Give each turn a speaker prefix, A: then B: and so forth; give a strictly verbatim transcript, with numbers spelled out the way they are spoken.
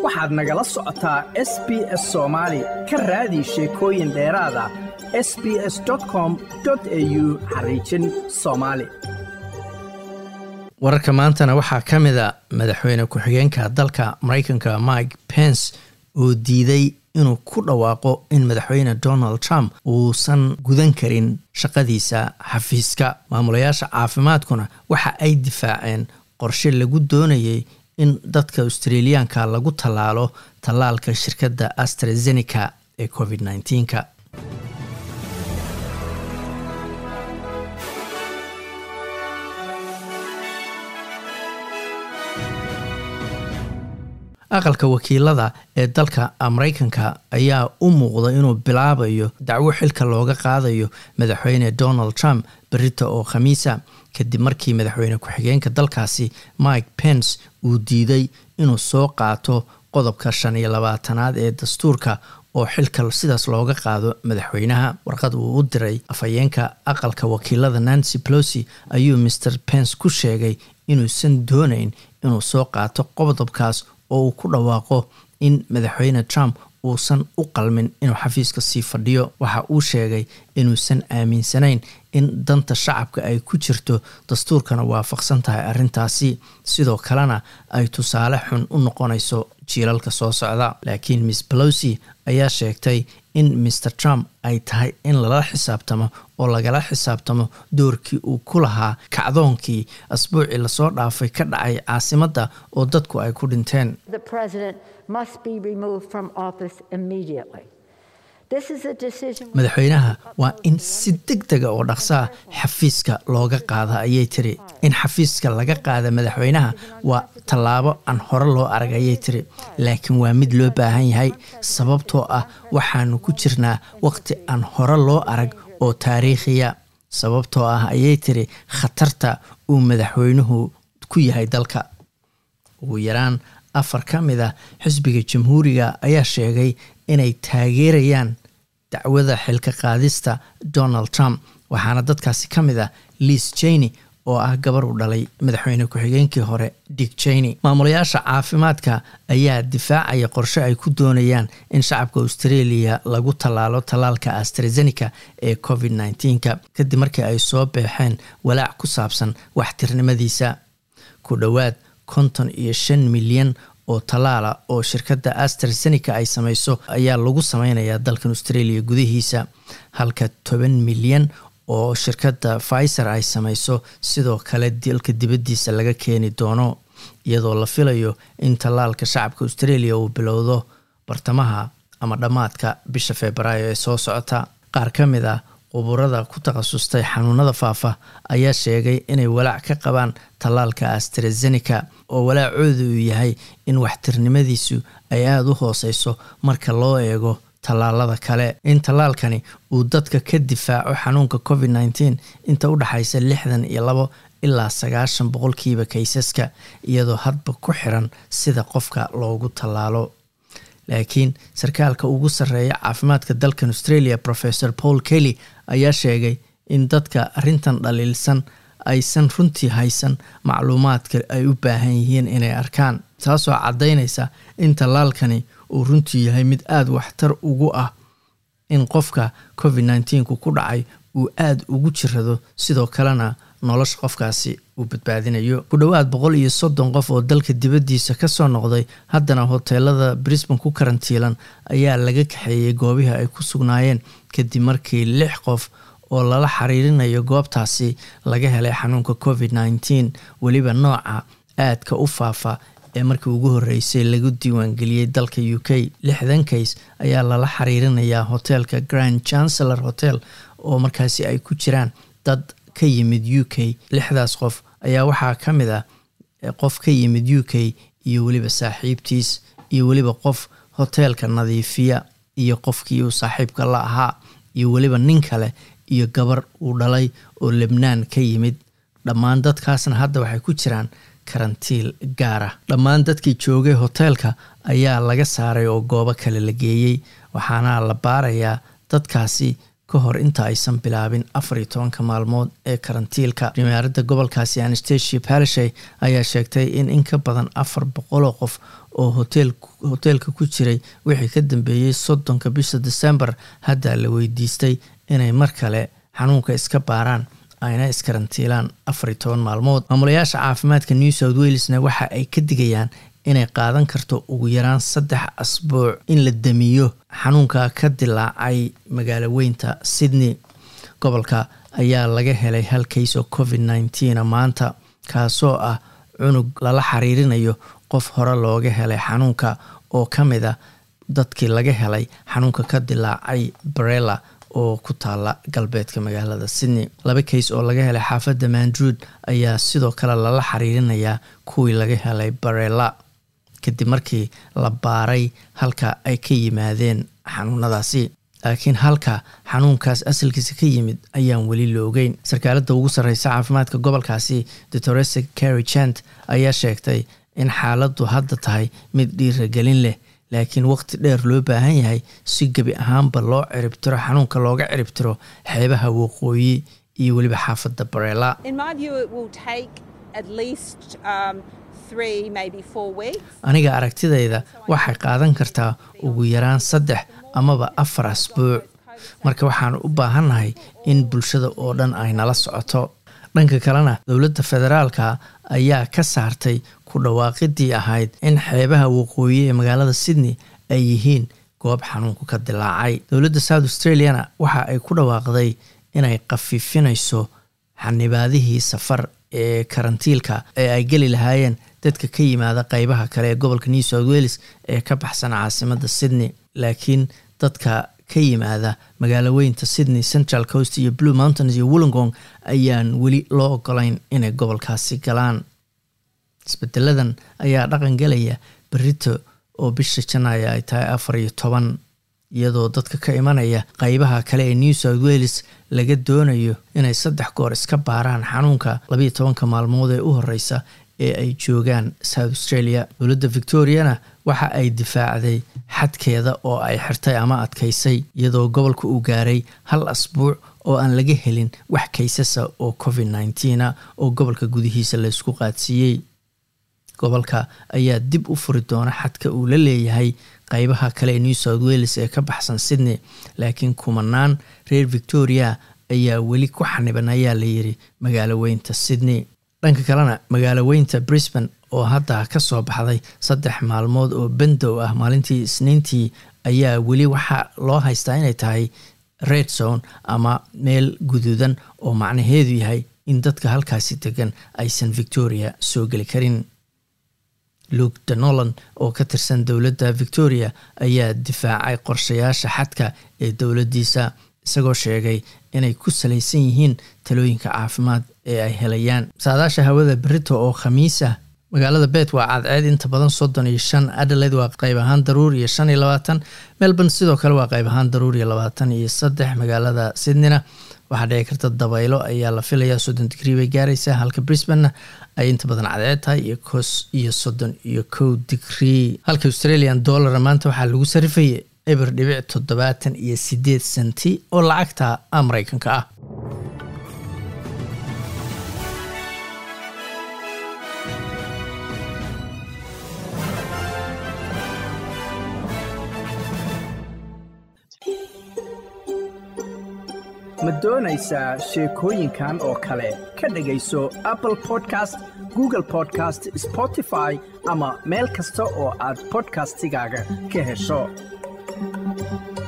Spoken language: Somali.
A: waxaad nagala socotaa S B S Soomaali ka raadi sheekooyin dheeraad ah s b s dot com dot a u xariijin Soomaali.
B: wararka maantana waxaa ka mid ah madaxweyne ku-xigeenka dalka Mareykanka Mike Pence oo diiday inuu ku dhawaaqo in madaxweyne Donald Trump uusan gudan karin shaqadiisa xafiiska. maamulayaasha caafimaadkuna waxa ay difaaceen qorshe lagu doonayay in dadka Australiaanka lagu tallaalo tallaalka shirkadda AstraZeneca ee covid nineteen ka. aqalka wakiilada ee dalka Mareykanka ayaa u muuqda inuu bilaabayo dacwo xilka looga qaadayo madaxweyne Donald Trump berrito oo Khamiisa kadib markii madaxweyne ku-xigeenka dalkaasi Mike Pence uu diiday inuu soo qaato qodobka shan iyo labaatanaad ee dastuurka oo xilka sidaas looga qaado madaxweynaha. warqad uu u diray afhayeenka aqalka wakiilada Nancy Pelosi ayuu mister Pence ku sheegay inuusan doonayn inuu soo qaato qodobkaas oo uu ku dhawaaqo in madaxweyne Trump uusan u qalmin inuu xafiiska sii fadhiyo. waxa uu sheegay inuusan aaminsanayn in danta shacabka ay ku jirto dastuurkana waafaqsan tahay arrintaasi, sidoo kalena ay tusaale xun u noqonayso jiilalka soo socda. laakiin Miss Pelosi ayaa sheegtay in mister Trump ay tahay in lala xisaabtamo oo lagala xisaabtamo doorkii uu ku lahaa kacdoonkii asbuucii lasoo dhaafay ka dhacay caasimadda oo dadku ay ku dhinteen.
C: The president must be removed from office immediately. This is a decision.
B: madaxweynaha waa in si degdeg ah oo dhaqso ah xafiiska looga qaada ayay tiri. in xafiiska laga qaada madaxweynaha waa tallaabo aan hore loo arag ayay tiri, laakiin waa mid loo baahan yahay sababtoo ah waxaanu ku jirnaa waqti aan hore loo arag oo taariikhiya, sababtoo ah ayay tiri khatarta uu madaxweynuhu ku yahay dalka. ugu yaraan afar ka mid ah xisbiga jamhuuriga ayaa sheegay inay taageerayaan dacwada xilka qaadista Donald Trump, waxaana dadkaasi ka mid ah Liz Cheney oo ah gabar u dhalay madaxweyne ku-xigeenkii hore Dick Cheney. maamulayaasha caafimaadka ayaa difaacaya qorshe ay ku doonayaan in shacabka Australia lagu tallaalo tallaalka AstraZeneca ee covid nineteen ka kadib markii ay soo beexeen walaac ku saabsan waxtirnimadiisa. ku dhowaad konton iyo shan milyan oo tallaala oo shirkadda AstraZeneca ay samayso ayaa lagu sameynayaa dalkan Australia gudihiisa, halka toban milyan oo shirkadda Pfizer ay samayso sidoo kale dalka dibaddiisa laga keeni doono, iyadoo la filayo in tallaalka shacabka Australia uu bilowdo bartamaha ama dhammaadka bisha Febraayo ee soo socota. qaar ka mid ah quburada ku takhasustay xanuunada faafa ayaa sheegay inay walaac ka qabaan tallaalka AstraZeneca oo walaacoodu uu yahay in waxtirnimadiisu ay aada u hooseyso marka loo eego tallaalada kale. in tallaalkani uu dadka ka difaaco xanuunka covid nineteen inta u dhaxaysa lixdan iyo labo ilaa sagaashan boqolkiiba kaysaska, iyadoo hadba ku xiran sida qofka loogu tallaalo. laakiin sarkaalka ugu sarreeya caafimaadka dalkan Australia Professor Paul Kelly ayaa sheegay in dadka arrintan dhaliilsan aysan runtii haysan macluumaadka ay u baahan yihiin inay arkaan, taasoo caddaynaysa in tallaalkani uu runtii yahay mid aada waxtar ugu ah in qofka covid nineteen ku ku dhacay uu aada ugu jirado, sidoo kalena nolosha qofkaasi uu badbaadinayo. ku dhowaad boqol iyo soddon qof oo dalka dibaddiisa ka soo noqday haddana hoteelada Brisbane ku karantiilan ayaa laga kaxeeyay goobihii ay ku sugnaayeen kadib markii lix qof oo lala xiriirinayo goobtaasi laga helay xanuunka covid nineteen, weliba nooca aadka u faafa ee markii ugu horeysay lagu diiwaangeliyey dalka U K. lixdan case ayaa lala xiriirinayaa hoteelka Grand Chancellor Hotel oo markaasi ay ku jiraan dad ka yimid U K. lixdaas qof ayaa waxaa ka mid ah qof ka yimid U K iyo weliba saaxiibtiis iyo weliba qof hoteelka nadiifiya iyo qofkii uu saaxiibka la ahaa iyo weliba nin kale iyo gabar uu dhalay oo Lebanon ka yimid. dhammaan dadkaasna hadda waxay ku jiraan karantiil gaar ah. dhammaan dadkii joogay hoteelka ayaa laga saaray oo goobo kale la geeyey, waxaana la baarayaa dadkaasi ka hor inta aysan bilaabin afar iyo tobanka maalmood ee karantiilka. Primaaradda gobolkaasi Anastasia Palaszczuk ayaa sheegtay in in ka badan afar boqol oo qof oo hotel hoteelka ku jiray wixii ka dambeeyay soddonka bisha December hadda la weydiistay inay mar kale xanuunka iska baaraan ayna iskarantiilaan afar iyo toban maalmood. Maamulayaasha caafimaadka New South Walesna waxa ay ka digayaan inay qaadan karto ugu yaraan saddex asbuuc in la damiyo xanuunka ka dilaacay magaalo weynta Sydney. Gobolka ayaa laga helay hal case oo covid nineteen maanta, kaasoo ah cunug lala xiriirinayo qof hore looga helay xanuunka oo ka mid ah dadkii laga helay xanuunka ka dilaacay Barella oo ku taala galbeedka magaalada Sydney. Laba case oo laga helay xaafadda Mandurah ayaa sidoo kale lala xiriirinayaa kuwii laga helay Barella kadib markii la baaray halka ay ka yimaadeen xanuunadaasi. Laakiin halka xanuunkaas asalkiisa ka yimid ayaan weli la ogeyn. Sarkaalada ugu sarreysa caafimaadka gobolkaasi Doctor Carrie Chant ayaa sheegtay in xaaladdu hadda tahay mid dhiirigelin leh, laakiin waqti dheer loo baahan yahay si gebi ahaanba loo ciribtiro xanuunka looga ciribtiro xeebaha waqooyi iyo weliba xaafadda Barella.
D: In my view, it will take at least um, three, maybe four weeks.
B: Aniga aragtidayda waxay qaadan kartaa ugu yaraan saddex amaba afar asbuuc. Marka waxaan u baahannahay in bulshada oo dhan ay nala socoto. Dhanka kalena dowladda federaalka ayaa ka saartay ku dhawaaqidii ahayd in xeebaha waqooyi ee magaalada Sydney ay yihiin goob xanuunku ka dilaacay. Dowladda South Australiana waxa ay ku dhawaaqday inay qafiifinayso xanibaadihii safar ee karantiilka ee ay geli lahaayeen dadka ka yimaada qaybaha kale ee gobolka New South Wales ee ka baxsan caasimadda Sydney. Laakiin dadka ka yimaada magaalo weynta Sydney, Central Coast iyo Blue Mountains iyo Wollongong ayaan weli loo ogolayn inay gobolkaasi galaan. Isbedeladan ayaa dhaqan galaya berrito oo bisha Janaayo ay tahay afar iyo toban, iyadoo dadka ka imanaya qaybaha kale ee New South Wales laga doonayo inay saddex goor iska baaraan xanuunka laba iyo tobanka maalmood ee u horeysa ee ay joogaan South Australia. Dowladda Victoriana waxa ay difaacday xadkeeda oo ay xirtay ama adkaysay, iyadoo gobolka uu gaaray hal asbuuc oo aan laga helin wax kaysasa oo covid nineteen oo gobolka gudihiisa la isku qaadsiiyey. Gobolka ayaa dib u furi doona xadka uu la leeyahay qaybaha kale ee New South Wales ee ka baxsan Sydney, laakiin kumanaan reer Victoria ayaa weli ku xaniban ayaa la yiri magaalo weynta Sydney. Dhanka kalena magaalo weynta Brisbane oo hadda ka soo baxday saddex maalmood oo bandow ah maalintii Isniintii ayaa weli waxa loo haystaa inay tahay red zone ama meel guduudan oo macnaheedu yahay in dadka halkaasi degan aysan Victoria soo geli karin. Luke Denolan oo ka tirsan dowladda Victoria ayaa difaacay qorshayaasha xadka ee dowladdiisa, isagoo sheegay inay ku salaysan yihiin talooyinka caafimaad ee ay helayaan. Saadaasha hawada berrito oo Khamiis ah, magaalada Perth waa cadceed inta badan soddon iyo shan, Adelaide waa qayb ahaan daruur iyo shan iyo labaatan, Melbourne sidoo kale waa qayb ahaan daruur iyo labaatan iyo saddex, magaalada Sydneyna waxaa dhici karta dabaylo ayaa la filayaa soddon digrii bay gaaraysaa, halka Brisbane ay inta badan cadceed tahay iyo kos iyo soddon iyo kow digrii. Halka Australian dollar maanta waxaa lagu sarifayay eber dhibic toddobaatan iyo sideed senti oo lacagta Mareykanka ah.
A: Ma doonaysaa sheekooyinkan oo kale ka dhagayso Apple Podcast, Google Podcast, Spotify ama meel kasta oo aad podcastigaaga ka hesho.